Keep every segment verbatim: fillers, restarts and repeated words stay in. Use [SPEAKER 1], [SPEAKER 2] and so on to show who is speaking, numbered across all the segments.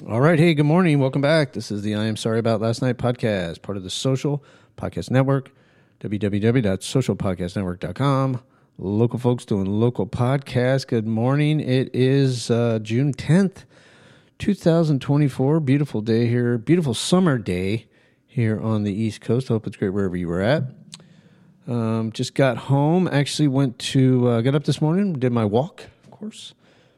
[SPEAKER 1] All right. Hey, good morning. Welcome back. This is the I Am Sorry About Last Night podcast, part of the Social Podcast Network, w w w dot social podcast network dot com. Local folks doing local podcasts. Good morning. It is uh, June tenth, twenty twenty-four. Beautiful day here. Beautiful summer day here on the East Coast. I hope it's great wherever you were at. Um, just got home. Actually went to, uh, got up this morning, did my walk, of course.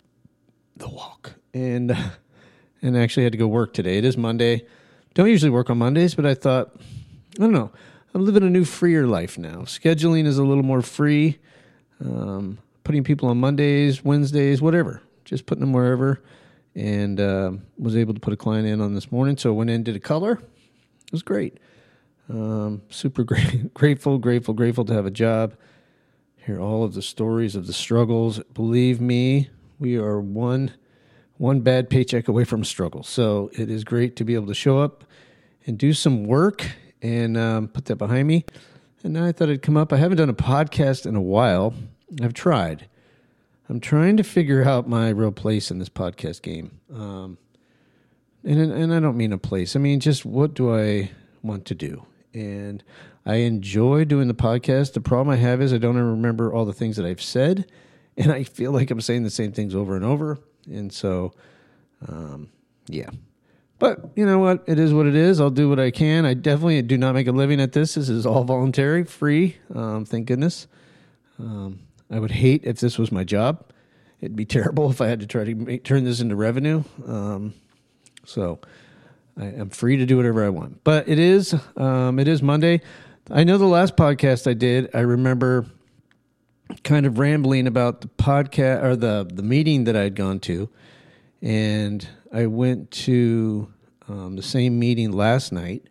[SPEAKER 1] The walk. And... Uh, And actually had to go work today. It is Monday. Don't usually work on Mondays, but I thought, I don't know. I'm living a new freer life now. Scheduling is a little more free. Um, putting people on Mondays, Wednesdays, whatever. Just putting them wherever. And uh, was able to put a client in on this morning. So I went in, did a color. It was great. Um, super great, grateful, grateful, grateful to have a job. Hear all of the stories of the struggles. Believe me, we are one... one bad paycheck away from struggle. So it is great to be able to show up and do some work and um, put that behind me. And now I thought I'd come up. I haven't done a podcast in a while. I've tried. I'm trying to figure out my real place in this podcast game. Um, and, and I don't mean a place. I mean, just what do I want to do? And I enjoy doing the podcast. The problem I have is I don't remember all the things that I've said. And I feel like I'm saying the same things over and over. And so, um, yeah. But you know what? It is what it is. I'll do what I can. I definitely do not make a living at this. This is all voluntary, free. Um, thank goodness. Um, I would hate if this was my job. It'd be terrible if I had to try to make, turn this into revenue. Um, so I am free to do whatever I want. But it is, um, it is Monday. I know the last podcast I did, I remember kind of rambling about the podcast or the, the meeting that I'd gone to. And I went to um, the same meeting last night.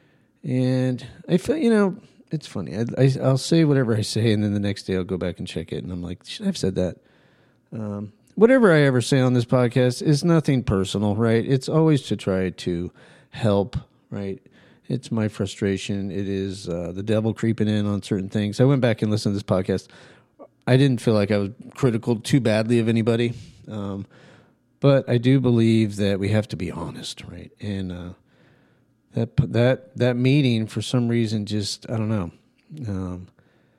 [SPEAKER 1] And I feel, you know, it's funny. I, I, I'll say whatever I say, and then the next day I'll go back and check it. And I'm like, should I have said that? Um, whatever I ever say on this podcast is nothing personal, right? It's always to try to help, right? It's my frustration. It is uh, the devil creeping in on certain things. I went back and listened to this podcast. I didn't feel like I was critical too badly of anybody. Um, but I do believe that we have to be honest, right? And uh, that that that meeting, for some reason, just, I don't know. Um,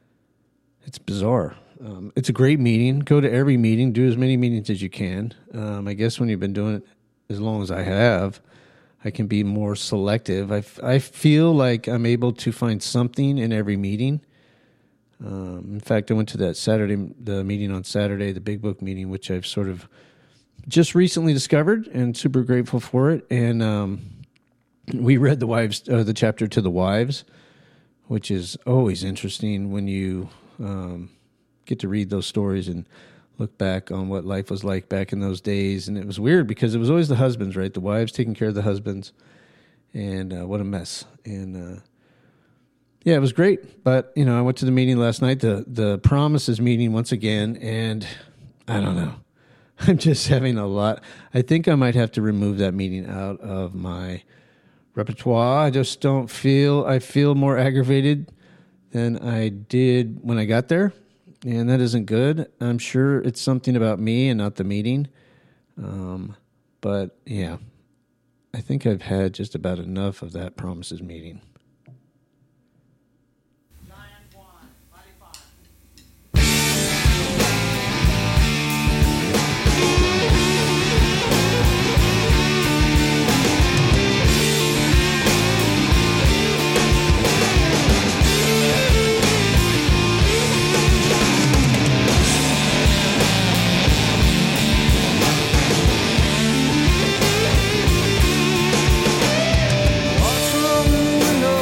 [SPEAKER 1] it's bizarre. Um, it's a great meeting. Go to every meeting. Do as many meetings as you can. Um, I guess when you've been doing it as long as I have, I can be more selective. I, f- I feel like I'm able to find something in every meeting. Um, in fact, I went to that Saturday, the meeting on Saturday, the Big Book meeting, which I've sort of just recently discovered and super grateful for it. And um, we read the wives, uh, the chapter to the wives, which is always interesting when you um, get to read those stories and look back on what life was like back in those days. And it was weird because it was always the husbands, right? The wives taking care of the husbands. And uh, what a mess. And uh, yeah, it was great. But, you know, I went to the meeting last night, the, the Promises meeting once again. And I don't know. I'm just having a lot. I think I might have to remove that meeting out of my repertoire. I just don't feel, I feel more aggravated than I did when I got there. And that isn't good. I'm sure it's something about me and not the meeting. Um, but, yeah, I think I've had just about enough of that Promises meeting.
[SPEAKER 2] What's wrong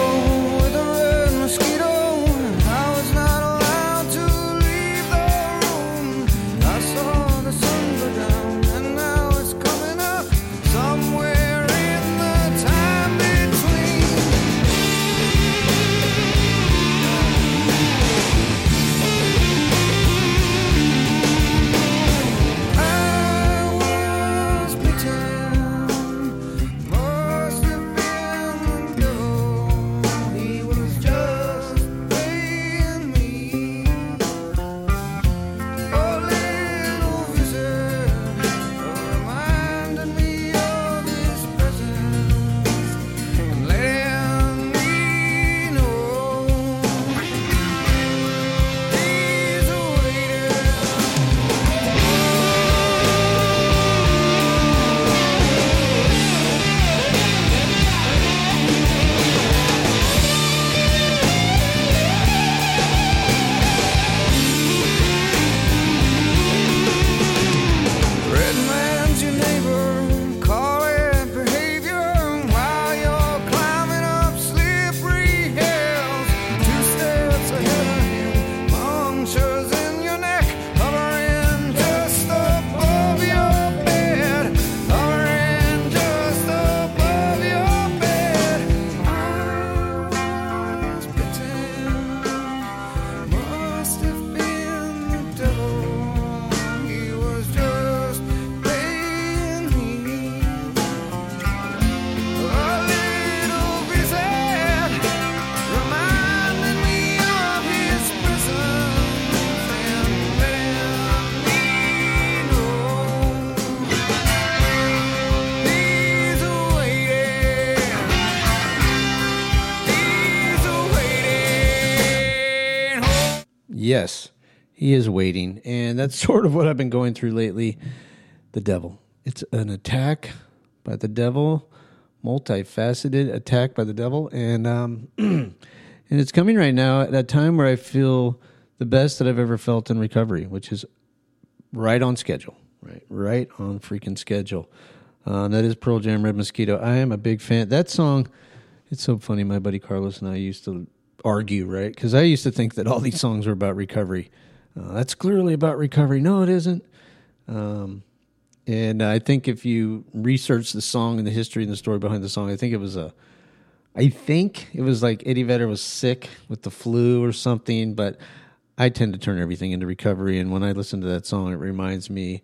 [SPEAKER 1] Yes, he is waiting. And that's sort of what I've been going through lately. The devil. It's an attack by the devil, multifaceted attack by the devil. And, um, and it's coming right now at a time where I feel the best that I've ever felt in recovery, which is right on schedule, right? Right on freaking schedule. Uh, that is Pearl Jam, Red Mosquito. I am a big fan. That song, it's so funny. My buddy Carlos and I used to argue, right? Because I used to think that all these songs were about recovery. Uh, that's clearly about recovery. No, it isn't. Um, and I think if you research the song and the history and the story behind the song, I think it was a, I think it was like Eddie Vedder was sick with the flu or something, but I tend to turn everything into recovery. And when I listen to that song, it reminds me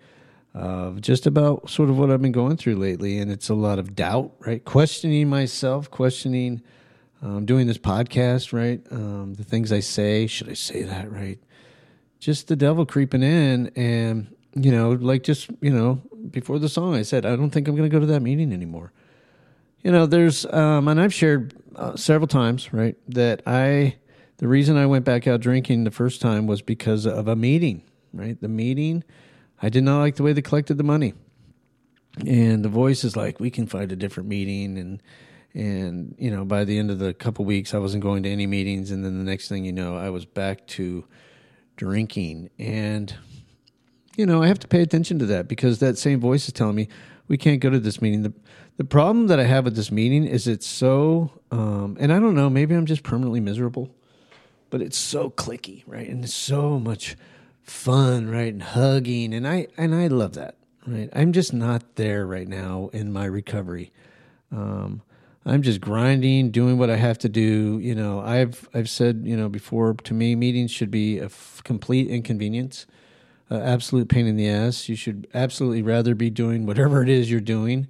[SPEAKER 1] of just about sort of what I've been going through lately. And it's a lot of doubt, right? Questioning myself, questioning, um, doing this podcast, right? Um, the things I say, should I say that, right? Just the devil creeping in. And, you know, like just, you know, before the song, I said, I don't think I'm going to go to that meeting anymore. You know, there's, um, and I've shared uh, several times, right, that I, the reason I went back out drinking the first time was because of a meeting, right? The meeting, I did not like the way they collected the money. And the voice is like, we can find a different meeting. And, and you know, by the end of the couple weeks, I wasn't going to any meetings. And then the next thing you know, I was back to drinking. And, you know, I have to pay attention to that because that same voice is telling me, we can't go to this meeting. The, the problem that I have with this meeting is it's so, um, and I don't know, maybe I'm just permanently miserable, but it's so cliquey, right? And it's so much fun, right? And hugging. And I, and I love that, right? I'm just not there right now in my recovery. Um, I'm just grinding, doing what I have to do. You know, I've, I've said, you know, before, to me, meetings should be a f- complete inconvenience, uh, absolute pain in the ass. You should absolutely rather be doing whatever it is you're doing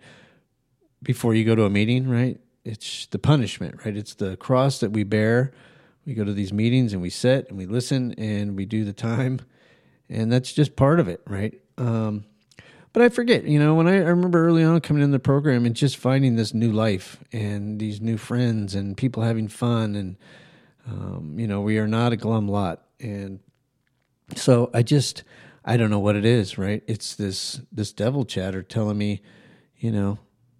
[SPEAKER 1] before you go to a meeting, right? It's the punishment, right? It's the cross that we bear. We go to these meetings and we sit and we listen and we do the time. And that's just part of it, right? Um, but I forget, you know, when I, I remember early on coming in the program and just finding this new life and these new friends and people having fun. And, um, you know, we are not a glum lot. And so I just, I don't know what it is, right? It's this, this devil chatter telling me, you know,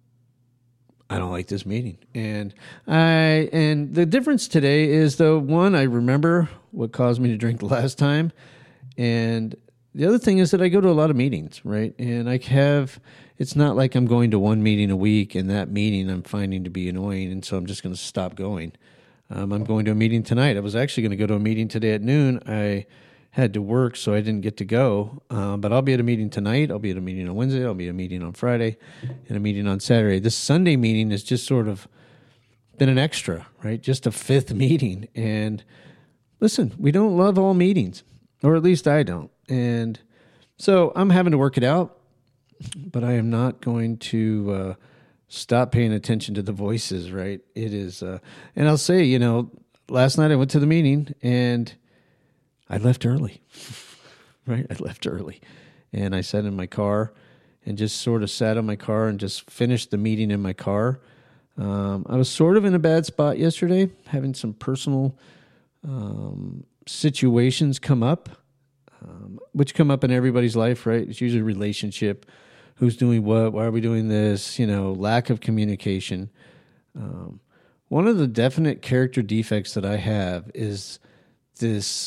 [SPEAKER 1] I don't like this meeting. And I, and the difference today is though, one, I remember what caused me to drink the last time. And the other thing is that I go to a lot of meetings, right? And I have, it's not like I'm going to one meeting a week and that meeting I'm finding to be annoying. And so I'm just going to stop going. Um, I'm going to a meeting tonight. I was actually going to go to a meeting today at noon. I had to work, so I didn't get to go. Um, but I'll be at a meeting tonight. I'll be at a meeting on Wednesday. I'll be at a meeting on Friday and a meeting on Saturday. This Sunday meeting has just sort of been an extra, right? Just a fifth meeting. And listen, we don't love all meetings, or at least I don't. And so I'm having to work it out, but I am not going to uh, stop paying attention to the voices, right? It is, uh, and I'll say, you know, last night I went to the meeting and I left early, right? I left early and I sat in my car and just sort of sat in my car and just finished the meeting in my car. Um, I was sort of in a bad spot yesterday, having some personal um, situations come up, um, which come up in everybody's life, right? It's usually relationship, who's doing what, why are we doing this, you know, lack of communication. Um, one of the definite character defects that I have is this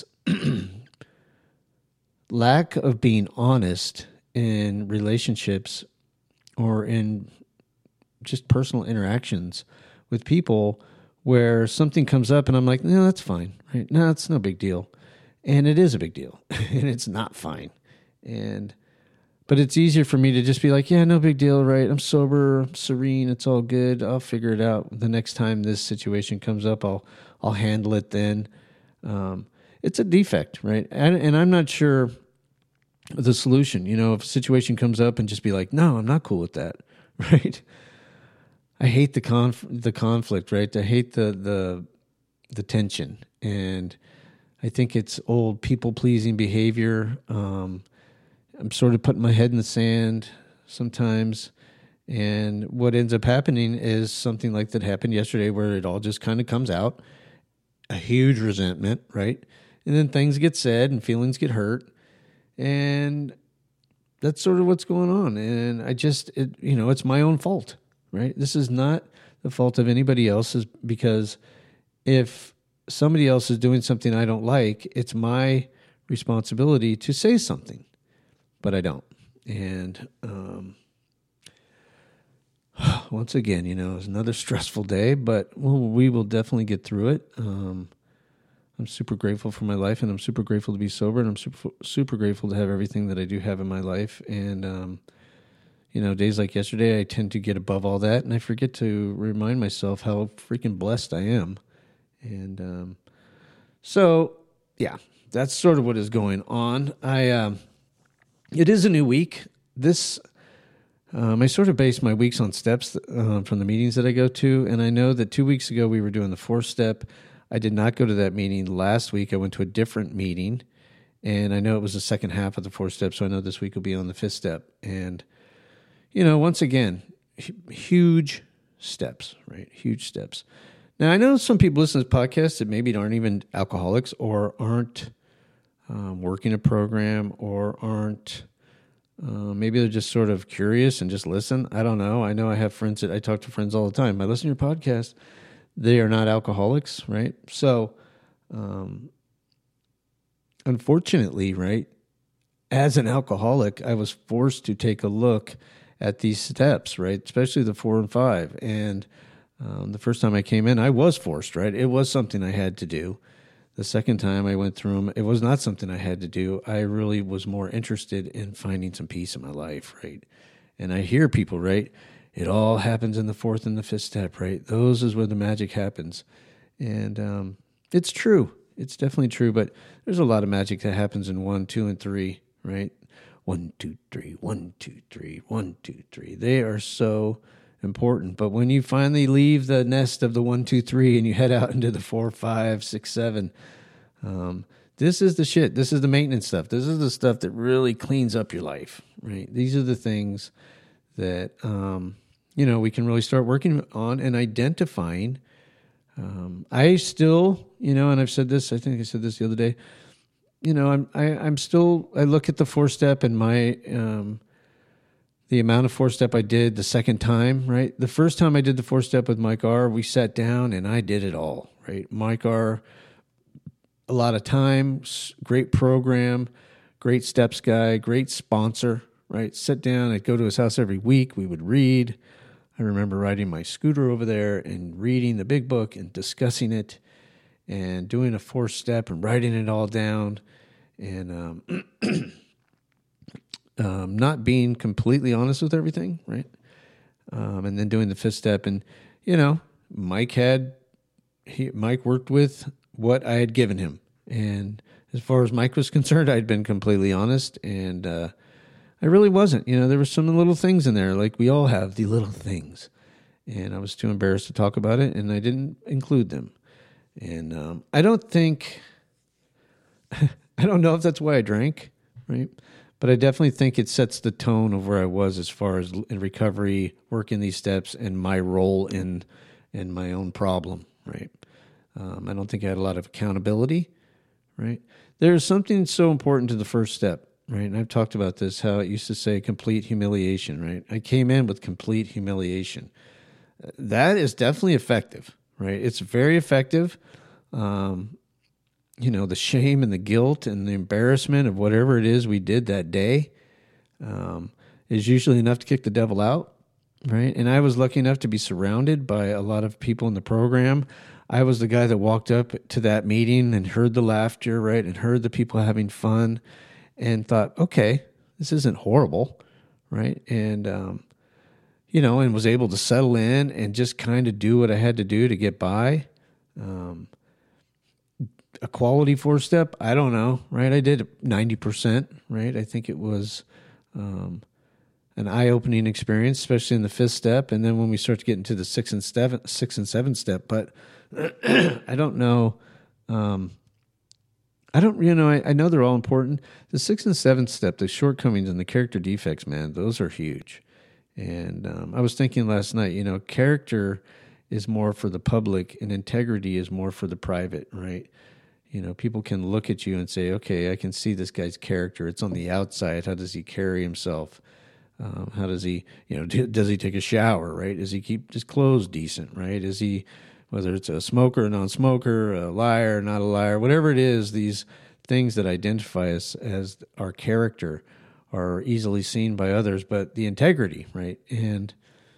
[SPEAKER 1] lack of being honest in relationships or in just personal interactions with people where something comes up and I'm like, no, that's fine, right? No, it's no big deal. And it is a big deal and it's not fine. And, but it's easier for me to just be like, yeah, no big deal, right? I'm sober, I'm serene, it's all good. I'll figure it out. The next time this situation comes up, I'll, I'll handle it then. Um, It's a defect, right? And, and I'm not sure the solution. You know, if a situation comes up and just be like, no, I'm not cool with that, right? I hate the conf- the conflict, right? I hate the the the tension, and I think it's old people pleasing behavior. Um, I'm sort of putting my head in the sand sometimes, and what ends up happening is something like that happened yesterday, where it all just kind of comes out, a huge resentment, right? and then things get said and feelings get hurt. And that's sort of what's going on. And I just, it, you know, it's my own fault, right? This is not the fault of anybody else's, because if somebody else is doing something I don't like, it's my responsibility to say something, but I don't. And um, once again, you know, it's another stressful day, but we'll, we will definitely get through it. Um, I'm super grateful for my life, and I'm super grateful to be sober, and I'm super, super grateful to have everything that I do have in my life. And, um, you know, days like yesterday, I tend to get above all that, and I forget to remind myself how freaking blessed I am. And um, so, yeah, that's sort of what is going on. I um, it is a new week. This um, I sort of base my weeks on steps uh, from the meetings that I go to, and I know that two weeks ago we were doing the fourth step. I did not go to that meeting last week. I went to a different meeting, and I know it was the second half of the fourth step, so I know this week will be on the fifth step. And, you know, once again, h- huge steps, right? Huge steps. Now, I know some people listen to this podcast that maybe aren't even alcoholics, or aren't um, working a program, or aren't, uh, maybe they're just sort of curious and just listen. I don't know. I know I have friends that I talk to friends all the time. I listen to your podcast. They are not alcoholics, right? So, um, unfortunately, right, as an alcoholic, I was forced to take a look at these steps, right, especially the four and five. And um, the first time I came in, I was forced, right? It was something I had to do. The second time I went through them, it was not something I had to do. I really was more interested in finding some peace in my life, right? And I hear people, right? It all happens in the fourth and the fifth step, right? Those is where the magic happens. And um, it's true. It's definitely true. But there's a lot of magic that happens in one, two, and three, right? One, two, three, one, two, three, one, two, three. They are so important. But when you finally leave the nest of the one, two, three, and you head out into the four, five, six, seven, um, this is the shit. This is the maintenance stuff. This is the stuff that really cleans up your life, right? These are the things that, um, you know, we can really start working on and identifying. Um, I still, you know, and I've said this, I think I said this the other day, you know, I'm, I, I'm still, I look at the four step and my, um, the amount of four step I did the second time, right? The first time I did the four step with Mike R, we sat down and I did it all, right? Mike R, a lot of time, great program, great steps guy, great sponsor, right? Sit down, I'd go to his house every week. We would read. I remember riding my scooter over there and reading the big book and discussing it and doing a fourth step and writing it all down and um, um, not being completely honest with everything, right? Um, and then doing the fifth step. And, you know, Mike had, he, Mike worked with what I had given him. And as far as Mike was concerned, I'd been completely honest, and uh, I really wasn't. You know, there were some little things in there, like we all have the little things. And I was too embarrassed to talk about it, and I didn't include them. And um, I don't think, I don't know if that's why I drank, right? But I definitely think it sets the tone of where I was as far as in recovery, working these steps, and my role in in my own problem, right? Um, I don't think I had a lot of accountability, right? There's something so important to the first step, right? And I've talked about this, how it used to say complete humiliation, right? I came in with complete humiliation. That is definitely effective, right? It's very effective. Um, you know, the shame and the guilt and the embarrassment of whatever it is we did that day um, is usually enough to kick the devil out, right? And I was lucky enough to be surrounded by a lot of people in the program. I was the guy that walked up to that meeting and heard the laughter, right, and heard the people having fun and thought, okay, this isn't horrible, right? And, um, you know, and was able to settle in and just kind of do what I had to do to get by. Um, a quality four-step, I don't know, right? I did ninety percent, right? I think it was um, an eye-opening experience, especially in the fifth step. And then when we start to get into the six and seven, six and seven step, but I don't know. Um, I don't, you know, I, I know they're all important. The sixth and seventh step, the shortcomings and the character defects, man, those are huge. And um, I was thinking last night, you know, character is more for the public and integrity is more for the private, right? You know, people can look at you and say, okay, I can see this guy's character. It's on the outside. How does he carry himself? Um, how does he, you know, do, does he take a shower, right? Does he keep his clothes decent, right? Is he, whether it's a smoker, a non-smoker, a liar, not a liar, whatever it is, these things that identify us as our character are easily seen by others, but the integrity, right? And,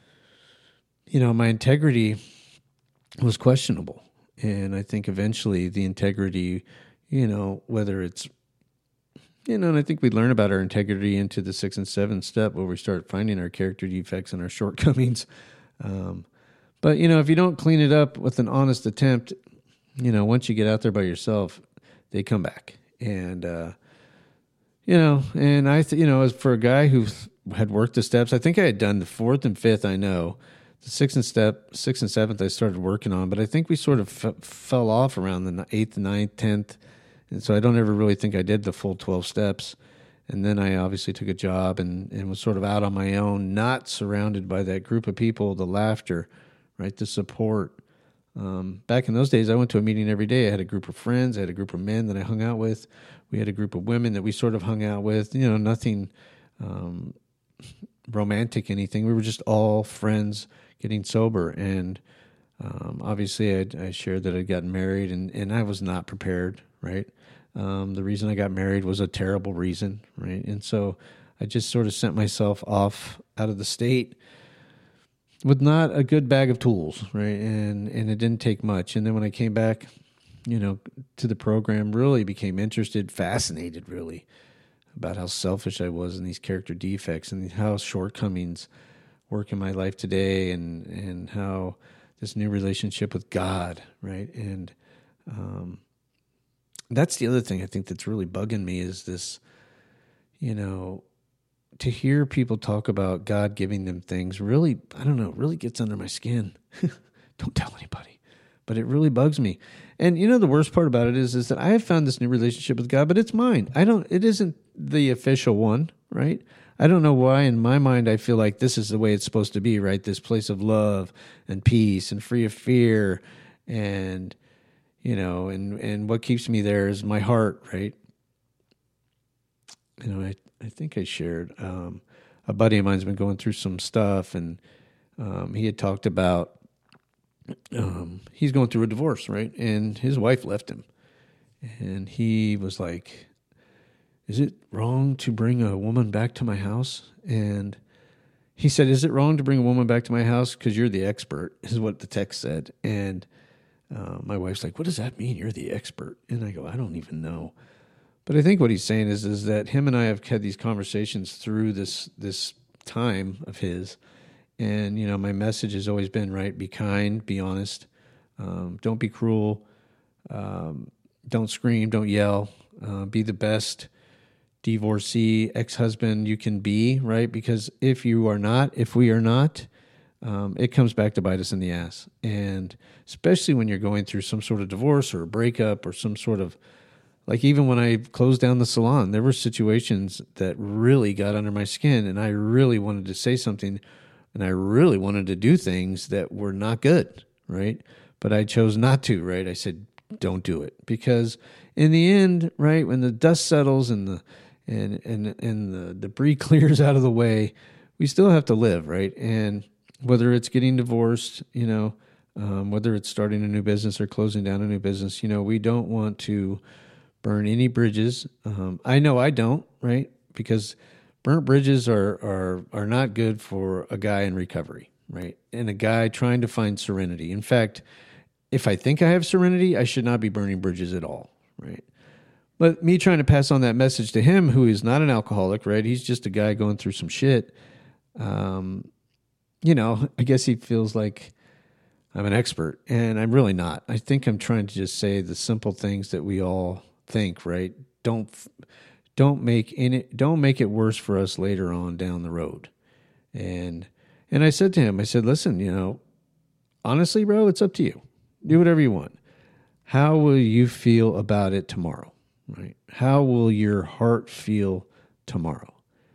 [SPEAKER 1] you know, my integrity was questionable. And I think eventually the integrity, you know, whether it's, you know, and I think we learn about our integrity into the sixth and seventh step where we start finding our character defects and our shortcomings. Um, but, you know, if you don't clean it up with an honest attempt, you know, once you get out there by yourself, they come back. And, uh, you know, and I, th- you know, as for a guy who had worked the steps, I think I had done the fourth and fifth, I know. The sixth and step, sixth and seventh, I started working on, but I think we sort of f- fell off around the eighth, ninth, tenth. And so I don't ever really think I did the full twelve steps. And then I obviously took a job and, and was sort of out on my own, not surrounded by that group of people, the laughter, right, the support. Um, back in those days, I went to a meeting every day. I had a group of friends. I had a group of men that I hung out with. We had a group of women that we sort of hung out with. You know, nothing um, romantic, anything. We were just all friends getting sober. And um, obviously I'd, I shared that I'd gotten married, and, and I was not prepared, right? Um, the reason I got married was a terrible reason, right? And so I just sort of sent myself off out of the state with not a good bag of tools, right? And and it didn't take much. And then when I came back, you know, to the program, really became interested, fascinated, really, about how selfish I was in these character defects and how shortcomings work in my life today, and and how this new relationship with God, right? And um, that's the other thing I think that's really bugging me is this, you know, to hear people talk about God giving them things really, I don't know, really gets under my skin. Don't tell anybody. But it really bugs me. And you know, the worst part about it is, is that I have found this new relationship with God, but it's mine. I don't, it isn't the official one, right? I don't know why in my mind I feel like this is the way it's supposed to be, right? This place of love and peace and free of fear, and, you know, and, and what keeps me there is my heart, right? You know, I, I think I shared, um, a buddy of mine's been going through some stuff, and um, he had talked about, um, he's going through a divorce, right? And his wife left him. And he was like, is it wrong to bring a woman back to my house? And he said, is it wrong to bring a woman back to my house? Because you're the expert, is what the text said. And uh, my wife's like, what does that mean? You're the expert. And I go, I don't even know. But I think what he's saying is, is that him and I have had these conversations through this this time of his. And, you know, my message has always been, right, be kind, be honest, um, don't be cruel, um, don't scream, don't yell, uh, be the best divorcee, ex-husband you can be, right? Because if you are not, if we are not, um, it comes back to bite us in the ass. And especially when you're going through some sort of divorce or a breakup or some sort of, like even when I closed down the salon, there were situations that really got under my skin, and I really wanted to say something, and I really wanted to do things that were not good, right? But I chose not to, right? I said, don't do it. Because in the end, right, when the dust settles and the and and and the debris clears out of the way, we still have to live, right? And whether it's getting divorced, you know, um, whether it's starting a new business or closing down a new business, you know, we don't want to burn any bridges. Um, I know I don't, right? Because burnt bridges are, are are not good for a guy in recovery, right? And a guy trying to find serenity. In fact, if I think I have serenity, I should not be burning bridges at all, right? But me trying to pass on that message to him, who is not an alcoholic, right? He's just a guy going through some shit. Um, you know, I guess he feels like I'm an expert, and I'm really not. I think I'm trying to just say the simple things that we all think, right? Don't don't make any don't make it worse for us later on down the road. And and I said to him, I said, listen, you know, honestly, bro, it's up to you. Do whatever you want. How will you feel about it tomorrow? Right? How will your heart feel tomorrow?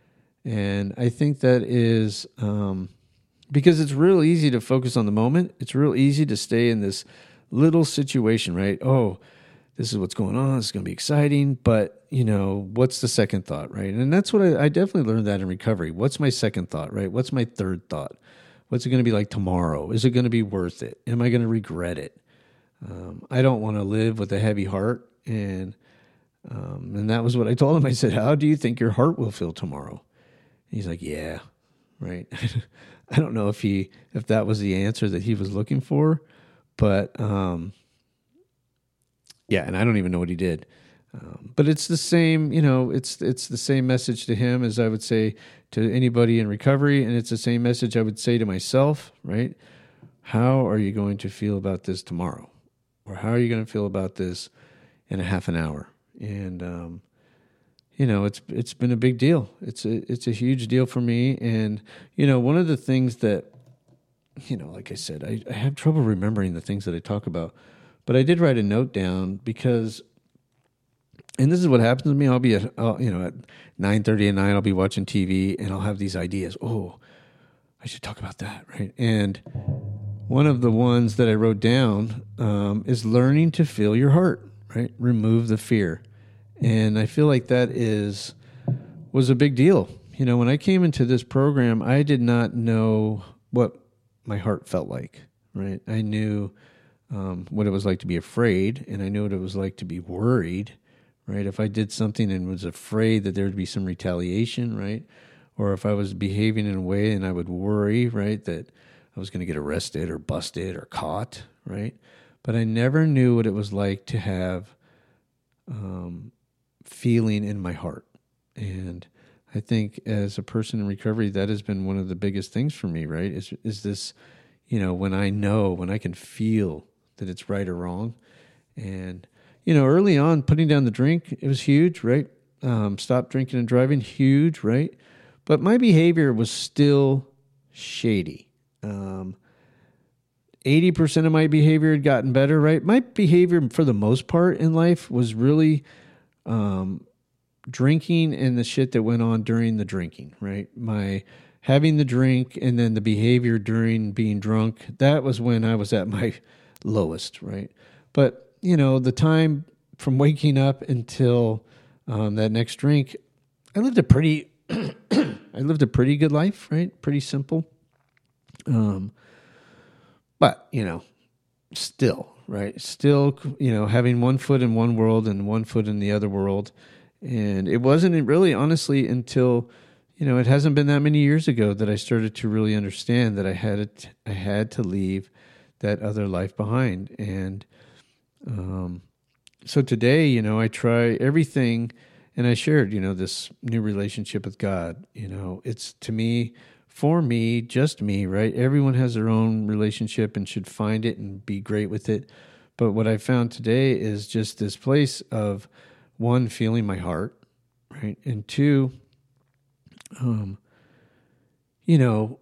[SPEAKER 1] And I think that is um, because it's real easy to focus on the moment. It's real easy to stay in this little situation, right? Oh, this is what's going on. It's going to be exciting. But, you know, what's the second thought, right? And that's what I, I definitely learned that in recovery. What's my second thought, right? What's my third thought? What's it going to be like tomorrow? Is it going to be worth it? Am I going to regret it? Um, I don't want to live with a heavy heart. And um, and that was what I told him. I said, how do you think your heart will feel tomorrow? And he's like, yeah, right. I don't know if he if that was the answer that he was looking for, but um, yeah, and I don't even know what he did. Um, but it's the same, you know, it's it's the same message to him as I would say to anybody in recovery, and it's the same message I would say to myself, right? How are you going to feel about this tomorrow? Or how are you going to feel about this in a half an hour? And, um, you know, it's it's been a big deal. It's a, it's a huge deal for me. And, you know, one of the things that, you know, like I said, I, I have trouble remembering the things that I talk about. But I did write a note down because, and this is what happens to me. I'll be at, I'll, you know, at nine thirty at night, I'll be watching T V and I'll have these ideas. Oh, I should talk about that, right? And one of the ones that I wrote down um, is learning to feel your heart, right? Remove the fear. And I feel like that is was a big deal. You know, when I came into this program, I did not know what my heart felt like, right? I knew um, what it was like to be afraid, and I knew what it was like to be worried, right? If I did something and was afraid that there would be some retaliation, right? Or if I was behaving in a way and I would worry, right, that I was going to get arrested or busted or caught, right? But I never knew what it was like to have um, feeling in my heart. And I think as a person in recovery, that has been one of the biggest things for me, right? Is is this, you know, when I know, when I can feel that it's right or wrong. And, you know, early on, putting down the drink, it was huge, right? Um, stop drinking and driving, huge, right? But my behavior was still shady. Um, eighty percent of my behavior had gotten better, right? My behavior for the most part in life was really um, drinking and the shit that went on during the drinking, right? My having the drink and then the behavior during being drunk, that was when I was at my lowest, right? But, you know, the time from waking up until um, that next drink, I lived a pretty, I lived a pretty good life, right? Pretty simple. Um, but, you know, still, right? Still, you know, having one foot in one world and one foot in the other world. And it wasn't really, honestly, until, you know, it hasn't been that many years ago that I started to really understand that I had to, I had to leave that other life behind. And um, so today, you know, I try everything, and I shared, you know, this new relationship with God. You know, it's to me, for me, just me, right? Everyone has their own relationship and should find it and be great with it. But what I found today is just this place of, one, feeling my heart, right? And two, um, you know,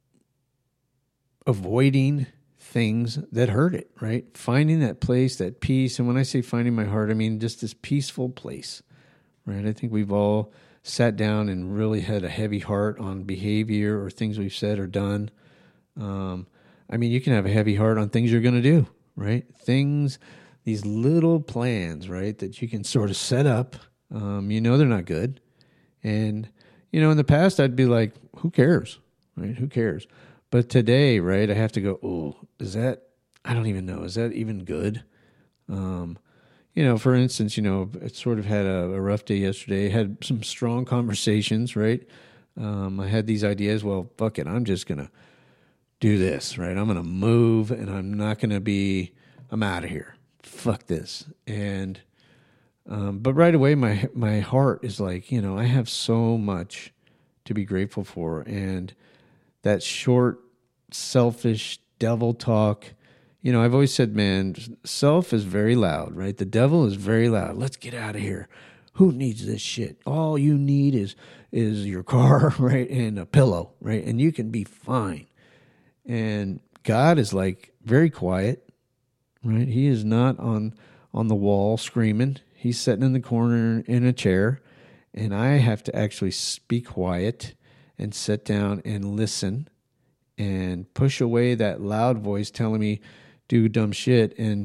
[SPEAKER 1] avoiding things that hurt it, right? Finding that place, that peace. And when I say finding my heart, I mean just this peaceful place, right? I think we've all sat down and really had a heavy heart on behavior or things we've said or done. Um, I mean, you can have a heavy heart on things you're going to do, right? Things, these little plans, right, that you can sort of set up. Um, you know they're not good. And, you know, in the past, I'd be like, who cares, right? Who cares? But today, right, I have to go, oh, is that, I don't even know, is that even good? Um You know, for instance, you know, I sort of had a, a rough day yesterday, had some strong conversations, right? Um, I had these ideas, well, fuck it, I'm just going to do this, right? I'm going to move and I'm not going to be, I'm out of here. Fuck this. And, um, but right away, my, my heart is like, you know, I have so much to be grateful for. And that short, selfish devil talk, you know, I've always said, man, self is very loud, right? The devil is very loud. Let's get out of here. Who needs this shit? All you need is is your car, right? And a pillow, right? And you can be fine. And God is like very quiet, right? He is not on on the wall screaming. He's sitting in the corner in a chair. And I have to actually be quiet and sit down and listen and push away that loud voice telling me do dumb shit and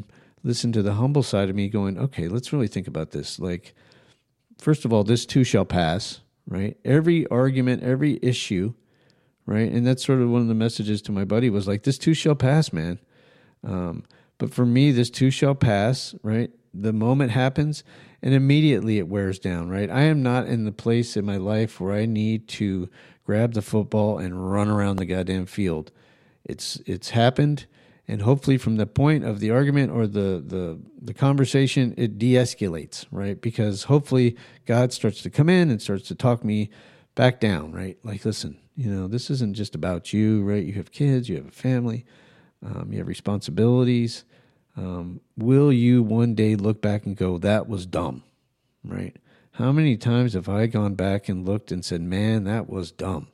[SPEAKER 1] listen to the humble side of me going, okay, let's really think about this. Like, first of all, this too shall pass, right? Every argument, every issue, right? And that's sort of one of the messages to my buddy was like, this too shall pass, man. Um, but for me, this too shall pass, right? The moment happens and immediately it wears down, right? I am not in the place in my life where I need to grab the football and run around the goddamn field. It's it's happened, and hopefully from the point of the argument or the the the conversation, it de-escalates, right? Because hopefully God starts to come in and starts to talk me back down, right? Like, listen, you know, this isn't just about you, right? You have kids, you have a family, um, you have responsibilities. Um, will you one day look back and go, that was dumb, right? How many times have I gone back and looked and said, man, that was dumb?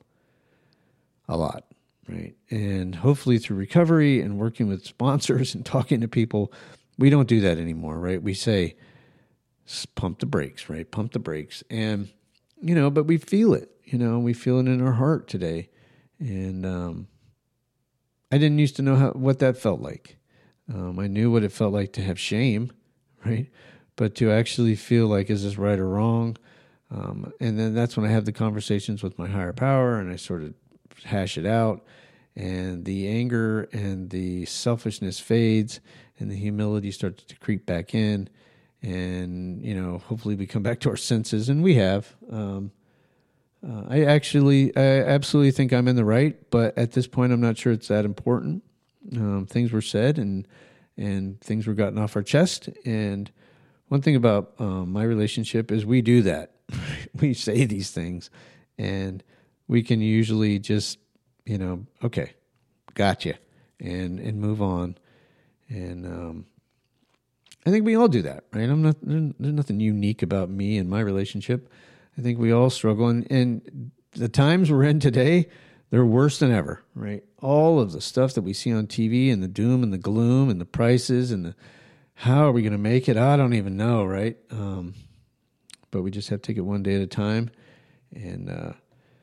[SPEAKER 1] A lot, right? And hopefully through recovery and working with sponsors and talking to people, we don't do that anymore, right? We say, pump the brakes, right? Pump the brakes. And, you know, but we feel it, you know, we feel it in our heart today. And um, I didn't used to know how what that felt like. Um, I knew what it felt like to have shame, right? But to actually feel like, is this right or wrong? Um, and then that's when I have the conversations with my higher power and I sort of hash it out. And the anger and the selfishness fades and the humility starts to creep back in. And, you know, hopefully we come back to our senses. And we have. Um, uh, I actually, I absolutely think I'm in the right. But at this point, I'm not sure it's that important. Um, things were said and and things were gotten off our chest. And one thing about um, my relationship is we do that. We say these things, and we can usually just, you know, okay, gotcha, and and move on. And um, I think we all do that, right? I'm not. There's nothing unique about me and my relationship. I think we all struggle, and, and the times we're in today, they're worse than ever, right? All of the stuff that we see on T V and the doom and the gloom and the prices and the how are we going to make it? I don't even know, right? Um, but we just have to take it one day at a time. And, uh,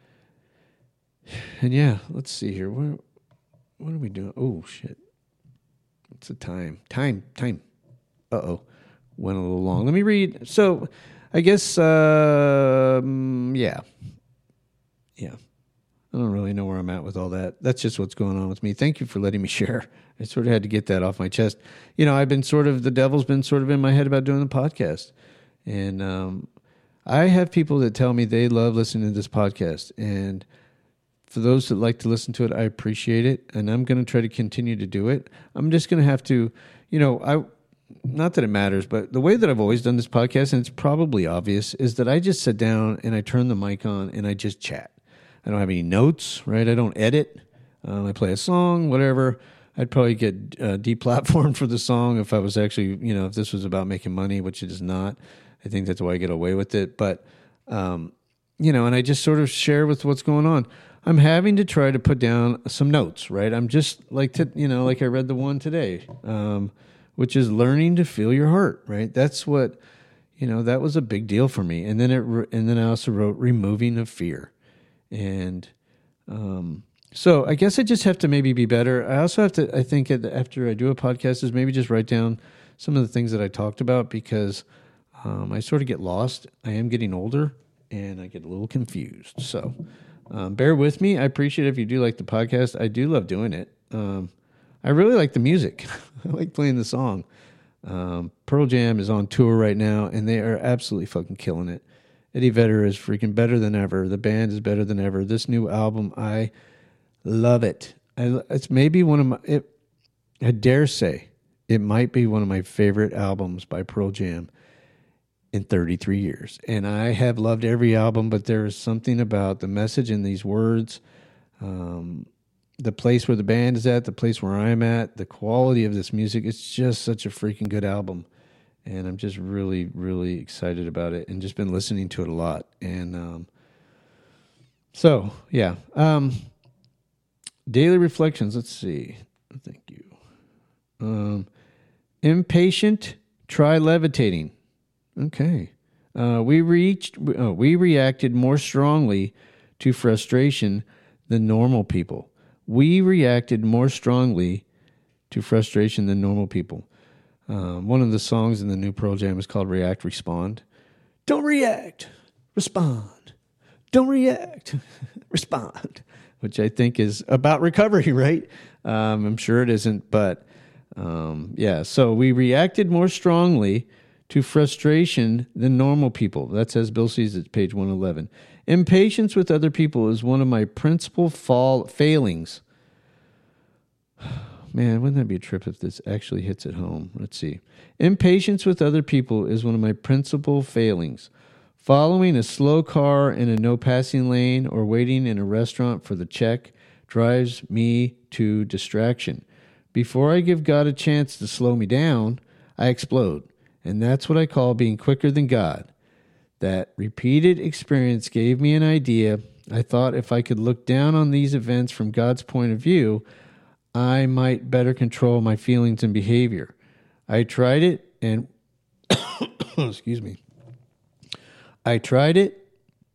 [SPEAKER 1] and yeah, let's see here. What, what are we doing? Oh, shit. What's the time? Time, time. Uh-oh. Went a little long. Let me read. So I guess, uh, um, yeah. Yeah. I don't really know where I'm at with all that. That's just what's going on with me. Thank you for letting me share. I sort of had to get that off my chest. You know, I've been sort of, the devil's been sort of in my head about doing the podcast. And um, I have people that tell me they love listening to this podcast. And for those that like to listen to it, I appreciate it. And I'm going to try to continue to do it. I'm just going to have to, you know, I, not that it matters, but the way that I've always done this podcast, and it's probably obvious, is that I just sit down and I turn the mic on and I just chat. I don't have any notes, right? I don't edit. Um, I play a song, whatever. I'd probably get uh, deplatformed for the song if I was actually, you know, if this was about making money, which it is not. I think that's why I get away with it. But, um, you know, and I just sort of share with what's going on. I'm having to try to put down some notes, right? I'm just like, to, you know, like I read the one today, um, which is learning to feel your heart, right? That's what, you know, that was a big deal for me. And then it, re- and then I also wrote removing of fear. And um, so I guess I just have to maybe be better. I also have to, I think after I do a podcast is maybe just write down some of the things that I talked about because um, I sort of get lost. I am getting older and I get a little confused. So um, bear with me. I appreciate it if you do like the podcast. I do love doing it. Um, I really like the music. I like playing the song. Um, Pearl Jam is on tour right now and they are absolutely fucking killing it. Eddie Vedder is freaking better than ever. The band is better than ever. This new album, I love it. I, it's maybe one of my, it, I dare say, it might be one of my favorite albums by Pearl Jam in thirty-three years. And I have loved every album, but there is something about the message in these words, um, the place where the band is at, the place where I'm at, the quality of this music. It's just such a freaking good album. And I'm just really, really excited about it and just been listening to it a lot. And um, so, yeah. Um, daily reflections. Let's see. Thank you. Um, impatient, try levitating. Okay. Uh, we reached. Oh, we reacted more strongly to frustration than normal people. We reacted more strongly to frustration than normal people. Um, one of the songs in the new Pearl Jam is called React, Respond. Don't react, respond. Don't react, respond. Which I think is about recovery, right? Um, I'm sure it isn't, but um, yeah. So we reacted more strongly to frustration than normal people. That's as Bill sees it, page one eleven. Impatience with other people is one of my principal fall failings. Man, wouldn't that be a trip if this actually hits it home? Let's see. Impatience with other people is one of my principal failings. Following a slow car in a no passing lane or waiting in a restaurant for the check drives me to distraction. Before I give God a chance to slow me down, I explode. And that's what I call being quicker than God. That repeated experience gave me an idea. I thought if I could look down on these events from God's point of view, I might better control my feelings and behavior. I tried it and, excuse me, I tried it,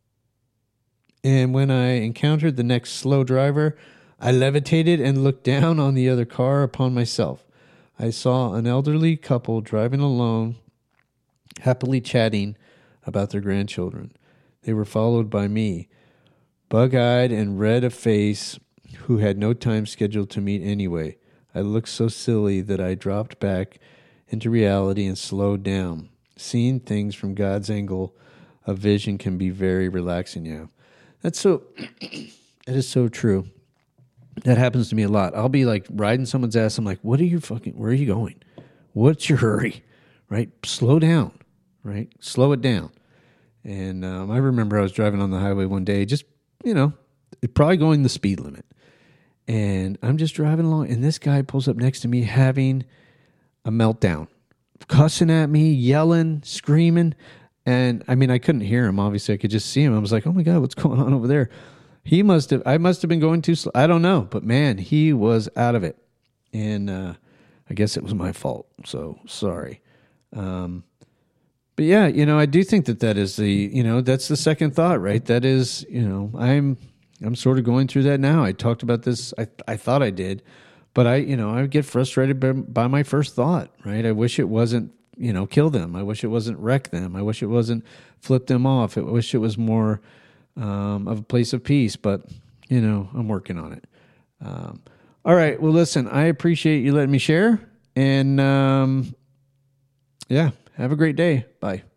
[SPEAKER 1] and when I encountered the next slow driver, I levitated and looked down on the other car upon myself. I saw an elderly couple driving alone, happily chatting about their grandchildren. They were followed by me, bug-eyed and red of face, who had no time scheduled to meet anyway. I looked so silly that I dropped back into reality and slowed down. Seeing things from God's angle of vision can be very relaxing. Yeah, that's so, that is so true. That happens to me a lot. I'll be like riding someone's ass. I'm like, what are you fucking, where are you going? What's your hurry? Right? Slow down, right? Slow it down. And um, I remember I was driving on the highway one day, just, you know, probably going the speed limit. And I'm just driving along, and this guy pulls up next to me having a meltdown, cussing at me, yelling, screaming. And I mean, I couldn't hear him. Obviously, I could just see him. I was like, oh my God, what's going on over there? He must have, I must have been going too slow. I don't know. But man, he was out of it. And uh, I guess it was my fault. So sorry. Um, but yeah, you know, I do think that that is the, you know, that's the second thought, right? That is, you know, I'm, I'm sort of going through that now. I talked about this. I, I thought I did, but I, you know, I get frustrated by, by my first thought, right? I wish it wasn't, you know, kill them. I wish it wasn't wreck them. I wish it wasn't flip them off. I wish it was more um, of a place of peace, but, you know, I'm working on it. Um, all right. Well, listen, I appreciate you letting me share, and um, yeah, have a great day. Bye.